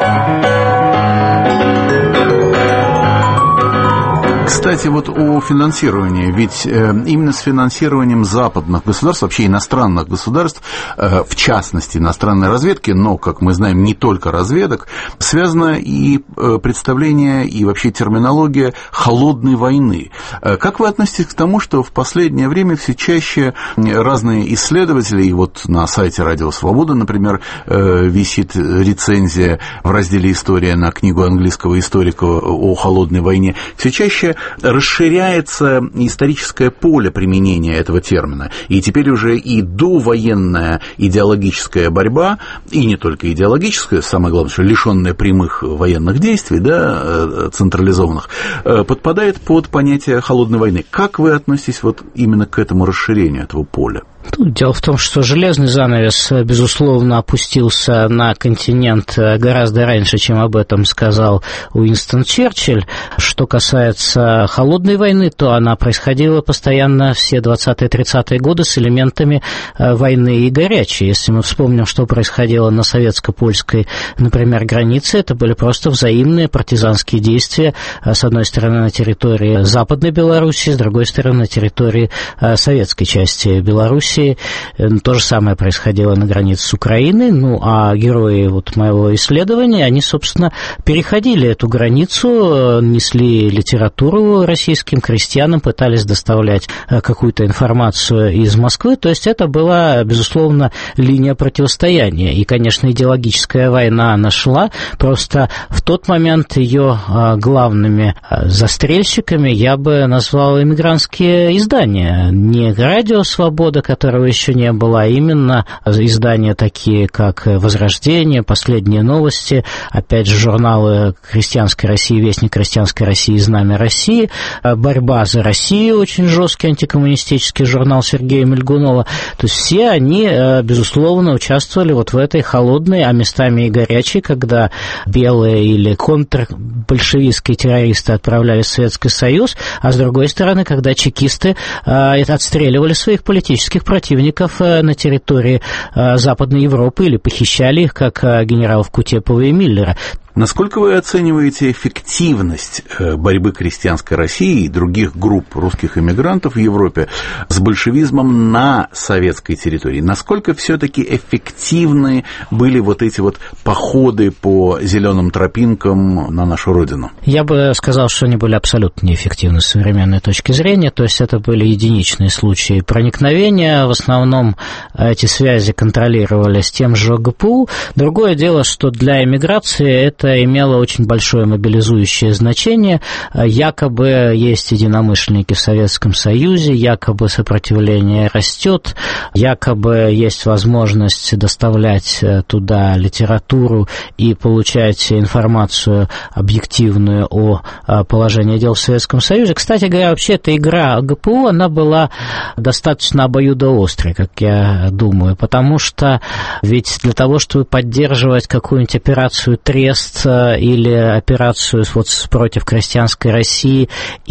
Кстати, вот о финансировании, ведь именно с финансированием западных государств, вообще иностранных государств, в частности иностранной разведки, но, как мы знаем, не только разведок, связано и представление, и вообще терминология холодной войны. Как вы относитесь к тому, что в последнее время все чаще разные исследователи, и вот на сайте «Радио Свобода», например, висит рецензия в разделе «История» на книгу английского историка о холодной войне, все чаще расширяется историческое поле применения этого термина. И теперь уже и довоенная идеологическая борьба, и не только идеологическая, самое главное, что лишенная прямых военных действий, да, централизованных, подпадает под понятие холодной войны. Как вы относитесь вот именно к этому расширению этого поля? Дело в том, что железный занавес, безусловно, опустился на континент гораздо раньше, чем об этом сказал Уинстон Черчилль. Что касается холодной войны, то она происходила постоянно все двадцатые-тридцатые годы с элементами войны и горячей. Если мы вспомним, что происходило на советско-польской, например, границе, это были просто взаимные партизанские действия, с одной стороны, на территории Западной Белоруссии, с другой стороны, на территории советской части Белоруссии. То же самое происходило на границе с Украиной, ну, а герои вот моего исследования, они, собственно, переходили эту границу, несли литературу российским крестьянам, пытались доставлять какую-то информацию из Москвы, то есть это была, безусловно, линия противостояния, и, конечно, идеологическая война она шла, просто в тот момент ее главными застрельщиками я бы назвал эмигрантские издания, не «Радио Свобода», которого еще не было, а именно издания такие, как «Возрождение», «Последние новости», опять же, журналы «Крестьянской России», «Вестник Крестьянской России», «Знамя России», «Борьба за Россию», очень жесткий антикоммунистический журнал Сергея Мельгунова. То есть все они, безусловно, участвовали вот в этой холодной, а местами и горячей, когда белые или контрбольшевистские террористы отправлялись в Советский Союз, а с другой стороны, когда чекисты отстреливали своих политических противников на территории Западной Европы или похищали их, как генералов Кутепова и Миллера. Насколько вы оцениваете эффективность борьбы крестьянской России и других групп русских эмигрантов в Европе с большевизмом на советской территории? Насколько все-таки эффективны были вот эти вот походы по зеленым тропинкам на нашу родину? Я бы сказал, что они были абсолютно неэффективны с современной точки зрения, то есть это были единичные случаи проникновения, в основном эти связи контролировались тем же ГПУ. Другое дело, что для эмиграции это Это имело очень большое мобилизующее значение. Якобы есть единомышленники в Советском Союзе, якобы сопротивление растет, якобы есть возможность доставлять туда литературу и получать информацию объективную о положении дел в Советском Союзе. Кстати говоря, вообще эта игра ГПУ, она была достаточно обоюдоострой острый, как я думаю, потому что ведь для того, чтобы поддерживать какую-нибудь операцию «Трест» или операцию вот против крестьянской России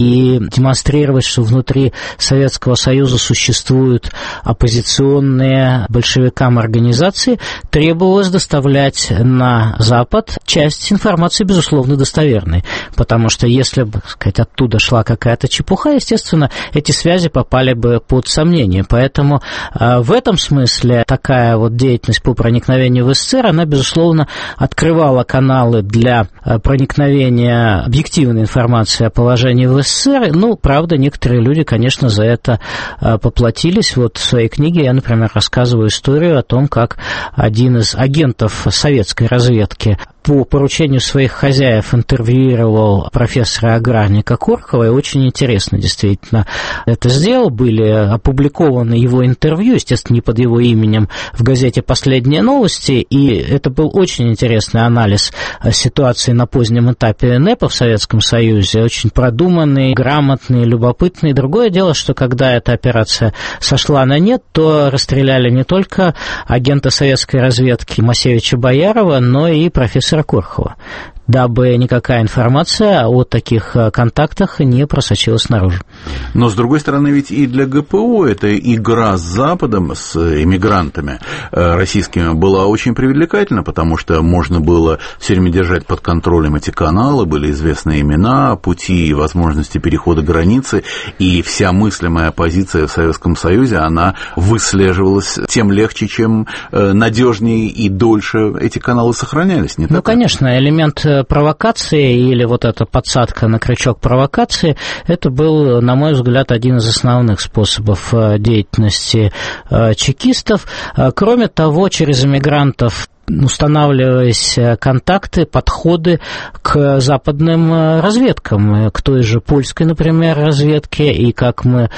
и демонстрировать, что внутри Советского Союза существуют оппозиционные большевикам организации, требовалось доставлять на Запад часть информации, безусловно, достоверной, потому что если бы, так сказать, оттуда шла какая-то чепуха, естественно, эти связи попали бы под сомнение. Поэтому э, в этом смысле такая вот деятельность по проникновению в СССР, она, безусловно, открывала каналы для э, проникновения объективной информации о положении в СССР. Ну, правда, некоторые люди, конечно, за это э, поплатились. Вот в своей книге я, например, рассказываю историю о том, как один из агентов советской разведки по поручению своих хозяев интервьюировал профессора аграрника Корхова, и очень интересно действительно это сделал. Были опубликованы его интервью, естественно, не под его именем, в газете «Последние новости», и это был очень интересный анализ ситуации на позднем этапе НЭПа в Советском Союзе, очень продуманный, грамотный, любопытный. Другое дело, что когда эта операция сошла на нет, то расстреляли не только агента советской разведки Масевича Боярова, но и профессора Корхова, дабы никакая информация о таких контактах не просочилась наружу. Но, с другой стороны, ведь и для ГПУ эта игра с Западом, с иммигрантами российскими, была очень привлекательна, потому что можно было все время держать под контролем эти каналы, были известны имена, пути и возможности перехода границы, и вся мыслимая оппозиция в Советском Союзе, она выслеживалась тем легче, чем надежнее и дольше эти каналы сохранялись, не так? Ну, конечно, элемент провокации или вот эта подсадка на крючок провокации, это был, на мой взгляд, один из основных способов деятельности чекистов. Кроме того, через иммигрантов устанавливались контакты, подходы к западным разведкам, к той же польской, например, разведке, и, как мы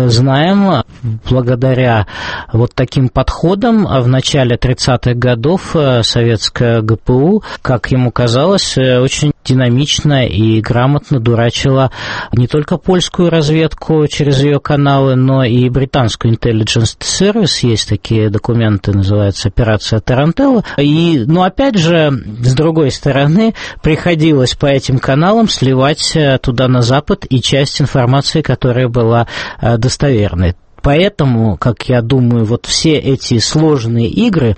знаем, благодаря вот таким подходам в начале тридцатых годов советская ГПУ, как ему казалось, очень динамично и грамотно дурачила не только польскую разведку через ее каналы, но и британскую Intelligence Service. Есть такие документы, называется «Операция Тарантелла». И, ну, опять же, с другой стороны, приходилось по этим каналам сливать туда на Запад и часть информации, которая была достоверной. Поэтому, как я думаю, вот все эти сложные игры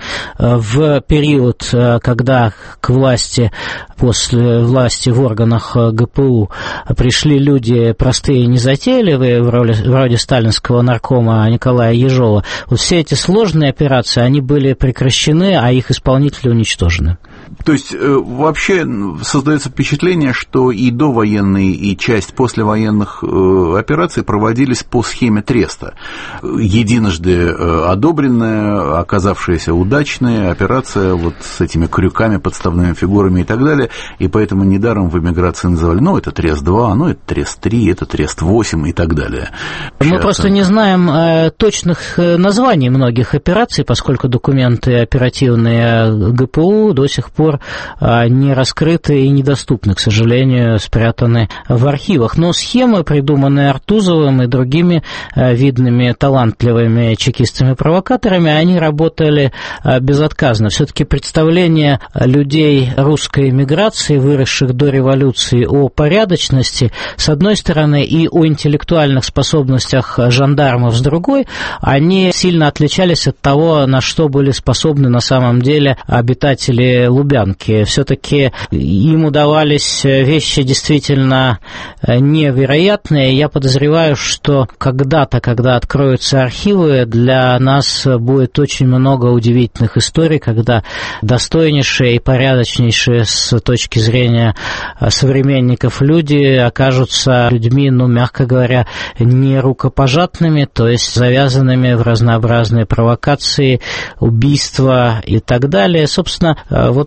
в период, когда к власти, после власти в органах ГПУ пришли люди простые и незатейливые, вроде, вроде сталинского наркома Николая Ежова, вот все эти сложные операции, они были прекращены, а их исполнители уничтожены. То есть, вообще создается впечатление, что и довоенные, и часть послевоенных операций проводились по схеме Треста. Единожды одобренная, оказавшаяся удачная операция вот с этими крюками, подставными фигурами и так далее, и поэтому недаром в эмиграции называли, ну, это Трест-два, ну, это Трест-три, это Трест-восемь и так далее. Мы Сейчас... просто не знаем э, точных названий многих операций, поскольку документы оперативные ГПУ до сих пор э, не раскрыты и недоступны, к сожалению, спрятаны в архивах. Но схемы, придуманные Артузовым и другими э, видными талантливыми чекистами-провокаторами, они работали безотказно. Все-таки представление людей русской эмиграции, выросших до революции, о порядочности, с одной стороны, и о интеллектуальных способностях жандармов, с другой, они сильно отличались от того, на что были способны на самом деле обитатели Лубянки. Все-таки им удавались вещи действительно невероятные. Я подозреваю, что когда-то, когда откроются архивы, для нас будет очень много удивительных историй, когда достойнейшие и порядочнейшие с точки зрения современников люди окажутся людьми, ну, мягко говоря, не рукопожатными, то есть завязанными в разнообразные провокации, убийства и так далее. Собственно, вот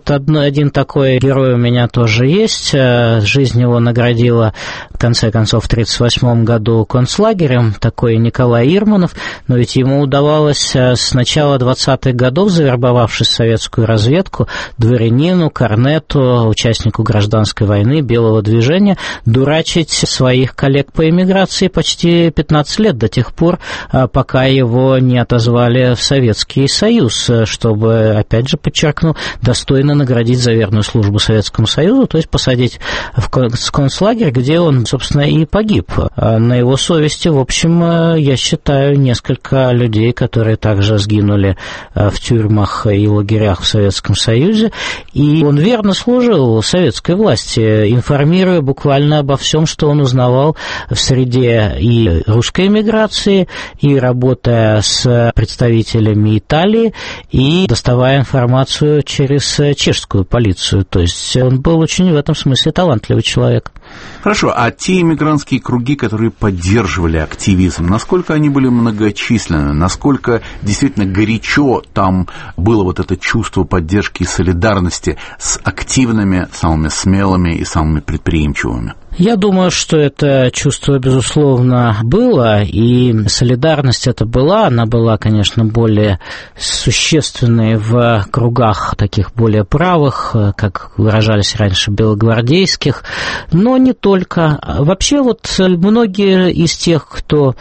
вот один такой герой у меня тоже есть. Жизнь его наградила, в конце концов, в тридцать восьмом году концлагерем, такой Николай Ирманов, но ведь ему удавалось с начала двадцатых годов, завербовавшись в советскую разведку, дворянину, корнету, участнику гражданской войны, белого движения, дурачить своих коллег по эмиграции почти пятнадцать лет, до тех пор, пока его не отозвали в Советский Союз, чтобы, опять же, подчеркну, достойно наградить за верную службу Советскому Союзу, то есть посадить в концлагерь, где он, собственно, и погиб. На его совести, в общем, я считаю, несколько людей, которые также сгинули в тюрьмах и лагерях в Советском Союзе, и он верно служил советской власти, информируя буквально обо всем, что он узнавал в среде и русской эмиграции, и работая с представителями Италии, и доставая информацию через чешскую полицию. То есть он был очень в этом смысле талантливый человек. Хорошо, а те иммигрантские круги, которые поддерживали активизм, насколько они были многочисленны, насколько действительно горячо там было вот это чувство поддержки и солидарности с активными, самыми смелыми и самыми предприимчивыми? Я думаю, что это чувство, безусловно, было, и солидарность это была, она была, конечно, более существенной в кругах таких более правых, как выражались раньше, белогвардейских, но не только. Вообще вот многие из тех, кто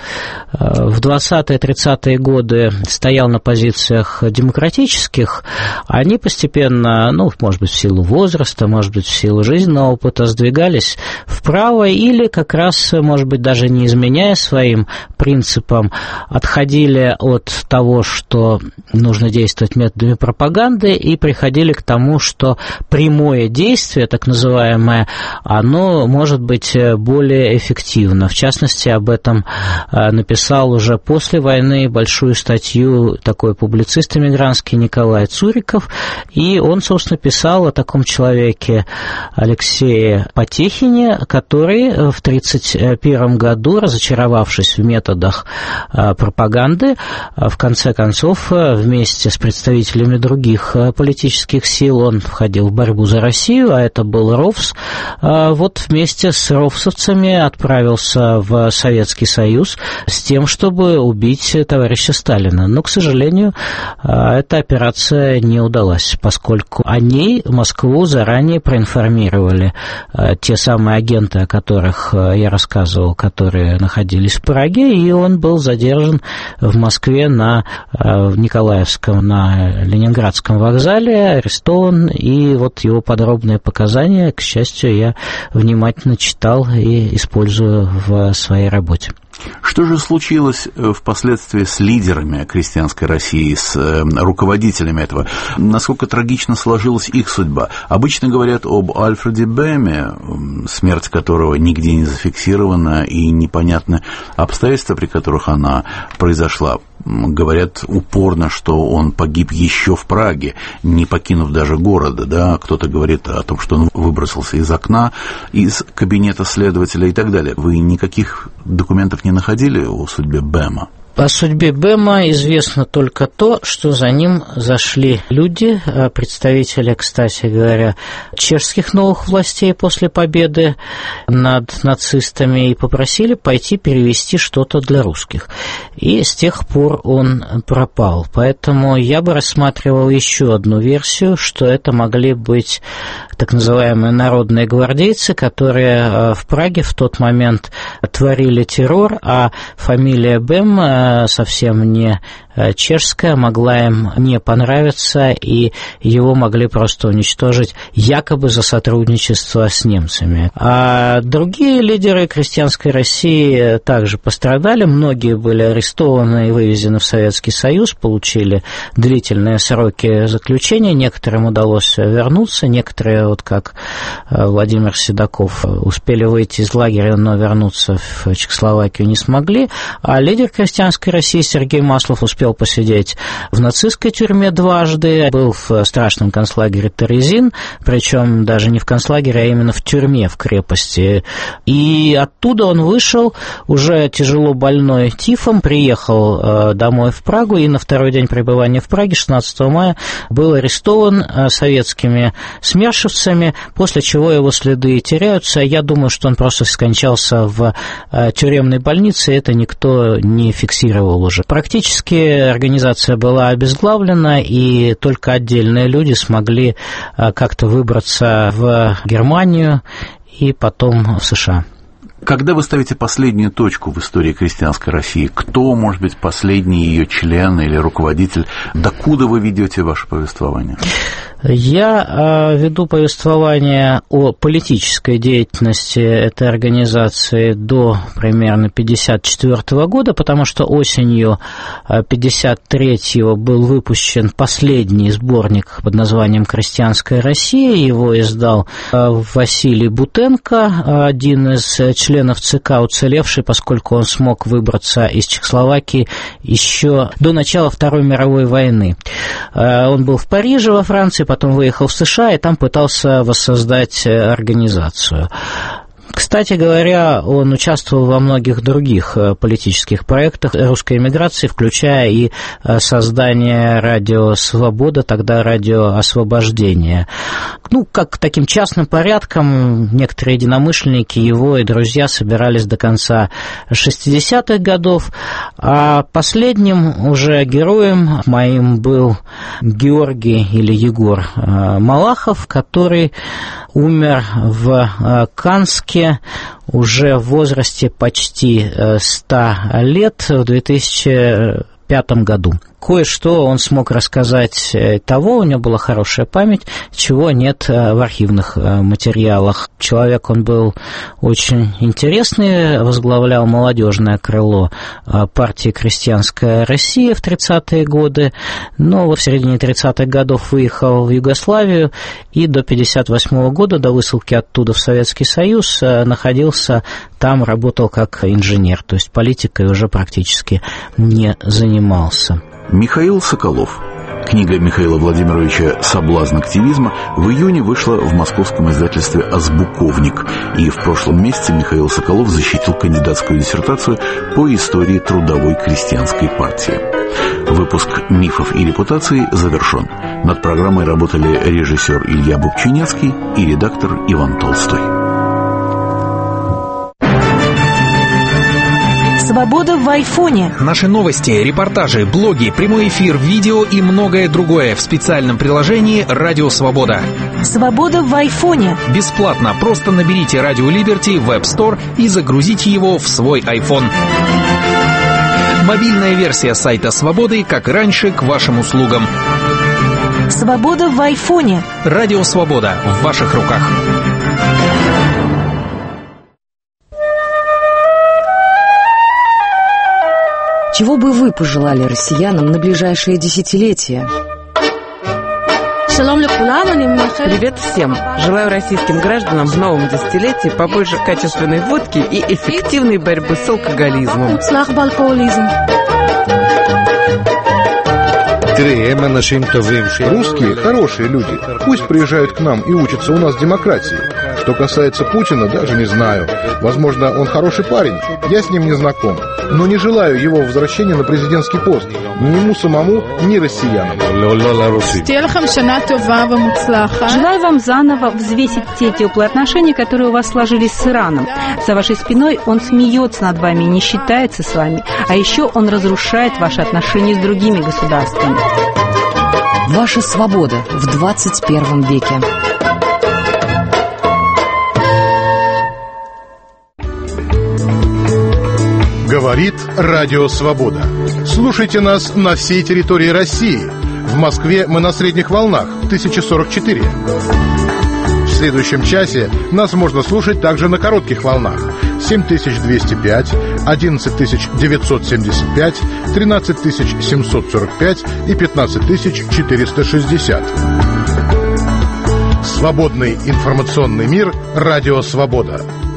в двадцатые-тридцатые годы стоял на позициях демократических, они постепенно, ну, может быть, в силу возраста, может быть, в силу жизненного опыта, сдвигались вправо или как раз, может быть, даже не изменяя своим принципам, отходили от того, что нужно действовать методами пропаганды, и приходили к тому, что прямое действие, так называемое, оно может быть более эффективно. В частности, об этом написал уже после войны большую статью такой публицист эмигрантский Николай Цуриков, и он, собственно, писал о таком человеке Алексее Потехине, который в тысяча девятьсот тридцать первом году, разочаровавшись в методах пропаганды, в конце концов, вместе с представителями других политических сил, он входил в борьбу за Россию, а это был РОВС, вот вместе с ровсовцами отправился в Советский Союз с тем, чтобы убить товарища Сталина. Но, к сожалению, эта операция не удалась, поскольку о ней Москву заранее проинформировали те самые агенты, о которых я рассказывал, которые находились в Праге, и он был задержан в Москве на Николаевском, на Ленинградском вокзале, арестован, и вот его подробные показания, к счастью, я внимательно читал и использую в своей работе. Что же случилось впоследствии с лидерами крестьянской России, с руководителями этого? Насколько трагично сложилась их судьба? Обычно говорят об Альфреде Беме, смерть которого нигде не зафиксирована, и непонятны обстоятельства, при которых она произошла. Говорят упорно, что он погиб еще в Праге, не покинув даже города, да? Кто-то говорит о том, что он выбросился из окна, из кабинета следователя и так далее. Вы никаких документов не находили о судьбе Бема? О судьбе Бема известно только то, что за ним зашли люди, представители, кстати говоря, чешских новых властей после победы над нацистами, и попросили пойти перевести что-то для русских. И с тех пор он пропал. Поэтому я бы рассматривал еще одну версию, что это могли быть так называемые народные гвардейцы, которые в Праге в тот момент творили террор, а фамилия Бем совсем не чешская, могла им не понравиться, и его могли просто уничтожить якобы за сотрудничество с немцами. А другие лидеры крестьянской России также пострадали, многие были арестованы и вывезены в Советский Союз, получили длительные сроки заключения, некоторым удалось вернуться, некоторые, вот как Владимир Седоков, успели выйти из лагеря, но вернуться вернуться в Чехословакию не смогли, а лидер крестьянской России Сергей Маслов успел посидеть в нацистской тюрьме дважды, был в страшном концлагере Терезин, причем даже не в концлагере, а именно в тюрьме, в крепости. И оттуда он вышел, уже тяжело больной тифом, приехал домой в Прагу, и на второй день пребывания в Праге, шестнадцатого мая, был арестован советскими смершевцами, после чего его следы теряются. Я думаю, что он просто скончался в тюремной больнице, это никто не фиксировал уже. Практически организация была обезглавлена, и только отдельные люди смогли как-то выбраться в Германию и потом в США. Когда вы ставите последнюю точку в истории крестьянской России, кто, может быть, последний ее член или руководитель, докуда вы ведете ваше повествование? Я веду повествование о политической деятельности этой организации до примерно пятьдесят четвёртого года, потому что осенью пятьдесят третьего был выпущен последний сборник под названием «Крестьянская Россия». Его издал Василий Бутенко, один из членов ЦК, уцелевший, поскольку он смог выбраться из Чехословакии еще до начала Второй мировой войны. Он был в Париже, во Франции, потом выехал в США и там пытался воссоздать организацию. Кстати говоря, он участвовал во многих других политических проектах русской эмиграции, включая и создание радио «Свобода», тогда радио «Освобождение». Ну, как таким частным порядком некоторые единомышленники, его и друзья собирались до конца шестидесятых годов, а последним уже героем моим был Георгий или Егор Малахов, который умер в Канске уже в возрасте почти ста лет в две тысячи пятом году. Кое-что он смог рассказать того, у него была хорошая память, чего нет в архивных материалах. Человек он был очень интересный, возглавлял молодежное крыло партии «Крестьянская Россия» в тридцатые годы, но в середине тридцатых годов выехал в Югославию и до пятьдесят восьмого года, до высылки оттуда в Советский Союз, находился там, работал как инженер, то есть политикой уже практически не занимался. Михаил Соколов. Книга Михаила Владимировича «Соблазн активизма» в июне вышла в московском издательстве «Азбуковник», и в прошлом месяце Михаил Соколов защитил кандидатскую диссертацию по истории трудовой крестьянской партии. Выпуск «Мифов и репутаций» завершен. Над программой работали режиссер Илья Бубчинецкий и редактор Иван Толстой. Свобода в айфоне. Наши новости, репортажи, блоги, прямой эфир, видео и многое другое в специальном приложении «Радио Свобода». Свобода в айфоне. Бесплатно. Просто наберите «Радио Либерти» в App Store и загрузите его в свой iPhone. Мобильная версия сайта «Свободы», как раньше, к вашим услугам. Свобода в айфоне. «Радио Свобода» в ваших руках. Чего бы вы пожелали россиянам на ближайшие десятилетия? Привет всем! Желаю российским гражданам в новом десятилетии побольше качественной водки и эффективной борьбы с алкоголизмом. Русские хорошие люди. Пусть приезжают к нам и учатся у нас демократии. Что касается Путина, даже не знаю. Возможно, он хороший парень, я с ним не знаком. Но не желаю его возвращения на президентский пост. Ни ему самому, ни россиянам. Желаю вам заново взвесить те теплые отношения, которые у вас сложились с Ираном. За вашей спиной он смеется над вами и не считается с вами. А еще он разрушает ваши отношения с другими государствами. Ваша свобода в двадцать первом веке. Говорит Радио Свобода. Слушайте нас на всей территории России. В Москве мы на средних волнах тысяча сорок четыре. В следующем часе нас можно слушать также на коротких волнах семь тысяч двести пять, одиннадцать тысяч девятьсот семьдесят пять, тринадцать тысяч семьсот сорок пять и пятнадцать тысяч четыреста шестьдесят. Свободный информационный мир. Радио Свобода.